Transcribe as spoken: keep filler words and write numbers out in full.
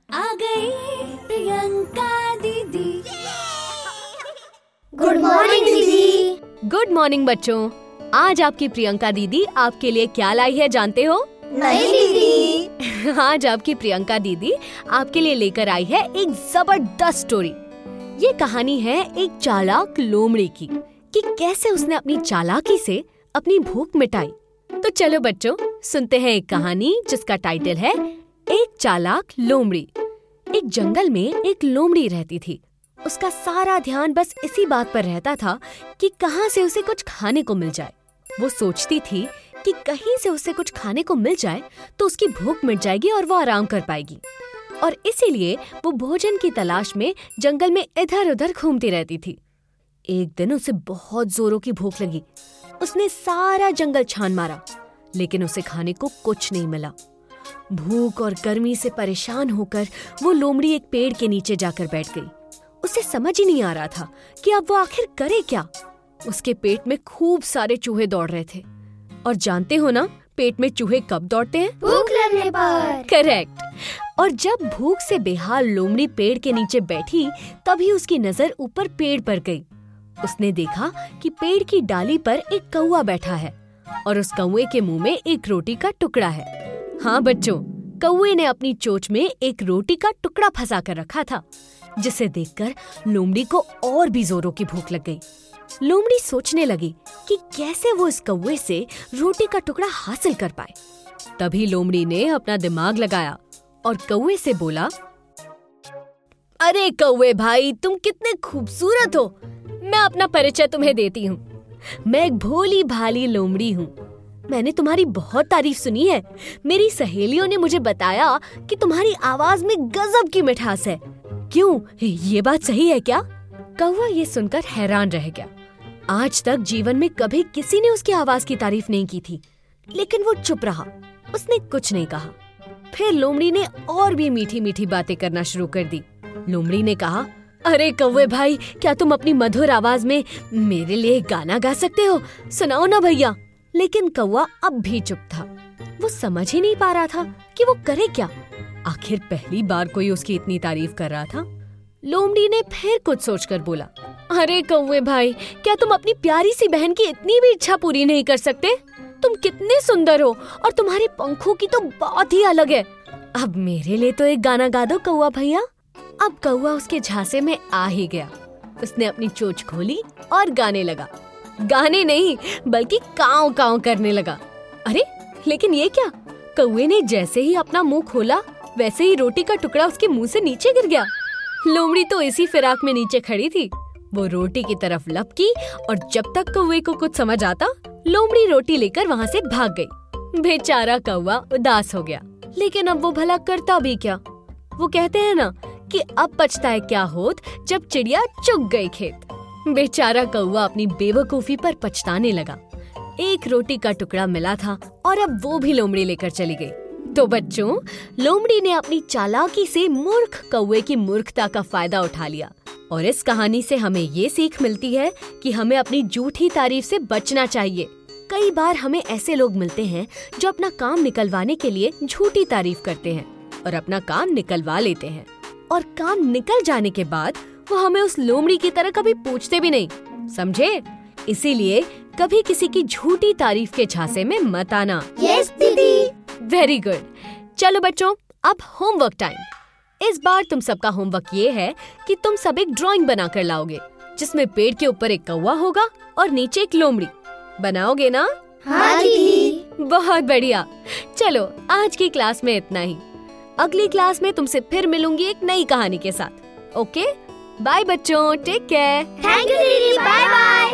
आ गई प्रियंका दीदी। Good morning दीदी। गुड मॉर्निंग बच्चों। आज आपकी प्रियंका दीदी आपके लिए क्या लाई है जानते हो? नहीं दीदी। आज आपकी प्रियंका दीदी आपके लिए लेकर आई है एक जबरदस्त स्टोरी। ये कहानी है एक चालाक लोमड़ी की कि कैसे उसने अपनी चालाकी से अपनी भूख मिटाई। तो चलो बच्चों सुनते हैं एक कहानी जिसका टाइटल है एक चालाक लोमड़ी। एक जंगल में एक लोमड़ी रहती थी। उसका सारा ध्यान बस इसी बात पर रहता था कि कहाँ से उसे कुछ खाने को मिल जाए। वो सोचती थी कि कहीं से उसे कुछ खाने को मिल जाए तो उसकी भूख मिट जाएगी और वो आराम कर पाएगी। और इसीलिए वो भोजन की तलाश में जंगल में इधर उधर घूमती रहती थी। एक दिन उसे बहुत जोरों की भूख लगी। उसने सारा जंगल छान मारा लेकिन उसे खाने को कुछ नहीं मिला। भूख और गर्मी से परेशान होकर वो लोमड़ी एक पेड़ के नीचे जाकर बैठ गई। उसे समझ ही नहीं आ रहा था कि अब वो आखिर करे क्या। उसके पेट में खूब सारे चूहे दौड़ रहे थे। और जानते हो ना पेट में चूहे कब दौड़ते हैं? भूख लगने पर। करेक्ट। और जब भूख से बेहाल लोमड़ी पेड़ के नीचे बैठी तभी उसकी नजर ऊपर पेड़ पर गई। उसने देखा कि पेड़ की डाली पर एक कौवा बैठा है और उस कौवे के मुंह में एक रोटी का टुकड़ा है। हाँ बच्चों, कौवे ने अपनी चोंच में एक रोटी का टुकड़ा फंसा कर रखा था, जिसे देखकर लोमड़ी को और भी जोरों की भूख लग गई। लोमड़ी सोचने लगी कि कैसे वो इस कौवे से रोटी का टुकड़ा हासिल कर पाए। तभी लोमड़ी ने अपना दिमाग लगाया और कौवे से बोला, अरे कौवे भाई, तुम कितने खूबसूरत हो। मैं अपना परिचय तुम्हें देती हूँ। मैं एक भोली भाली लोमड़ी हूँ। मैंने तुम्हारी बहुत तारीफ सुनी है। मेरी सहेलियों ने मुझे बताया कि तुम्हारी आवाज में गजब की मिठास है। क्यों, ये बात सही है क्या? कौवा ये सुनकर हैरान रह गया। आज तक जीवन में कभी किसी ने उसकी आवाज की तारीफ नहीं की थी, लेकिन वो चुप रहा। उसने कुछ नहीं कहा। फिर लोमड़ी ने और भी मीठी मीठी बातें करना शुरू कर दी। लोमड़ी ने कहा, अरे कौवे भाई, क्या तुम अपनी मधुर आवाज में मेरे लिए गाना गा सकते हो? सुनाओ ना भैया। लेकिन कौवा अब भी चुप था। वो समझ ही नहीं पा रहा था कि वो करे क्या। आखिर पहली बार कोई उसकी इतनी तारीफ कर रहा था। लोमड़ी ने फिर कुछ सोचकर बोला, अरे कौवे भाई, क्या तुम अपनी प्यारी सी बहन की इतनी भी इच्छा पूरी नहीं कर सकते? तुम कितने सुंदर हो और तुम्हारे पंखों की तो बात ही अलग है। अब मेरे लिए तो एक गाना गा दो कौवा भैया। अब कौवा उसके झांसे में आ ही गया। उसने अपनी चोंच खोली और गाने लगा। गाने नहीं बल्कि काव काव करने लगा। अरे लेकिन ये क्या? कौवे ने जैसे ही अपना मुंह खोला वैसे ही रोटी का टुकड़ा उसके मुंह से नीचे गिर गया। लोमड़ी तो इसी फिराक में नीचे खड़ी थी। वो रोटी की तरफ लपकी और जब तक कौवे को कुछ समझ आता, लोमड़ी रोटी लेकर वहाँ से भाग गई। बेचारा कौवा उदास हो गया, लेकिन अब वो भला करता भी क्या? वो कहते हैं ना कि अब पछताए क्या होत जब चिड़िया चुग गई खेत। बेचारा कौवा अपनी बेवकूफी पर पछताने लगा। एक रोटी का टुकड़ा मिला था और अब वो भी लोमड़ी लेकर चली गई। तो बच्चों, लोमड़ी ने अपनी चालाकी से मूर्ख कौवे की मूर्खता का फायदा उठा लिया। और इस कहानी से हमें ये सीख मिलती है कि हमें अपनी झूठी तारीफ से बचना चाहिए। कई बार हमें ऐसे लोग मिलते हैं जो अपना काम निकलवाने के लिए झूठी तारीफ करते हैं और अपना काम निकलवा लेते हैं, और काम निकल जाने के बाद वो हमें उस लोमड़ी की तरह कभी पूछते भी नहीं, समझे? इसीलिए कभी किसी की झूठी तारीफ के झांसे में मत आना। यस दीदी। Very good. चलो बच्चों, अब होमवर्क टाइम। इस बार तुम सबका होमवर्क ये है कि तुम सब एक ड्राइंग बना कर लाओगे जिसमें पेड़ के ऊपर एक कौवा होगा और नीचे एक लोमड़ी। बनाओगे ना? हाँ दीदी। बहुत बढ़िया। चलो आज की क्लास में इतना ही। अगली क्लास में तुमसे फिर मिलूंगी एक नई कहानी के साथ। ओके, बाय बच्चों, टेक केयर। थैंक यू दीदी, बाय बाय।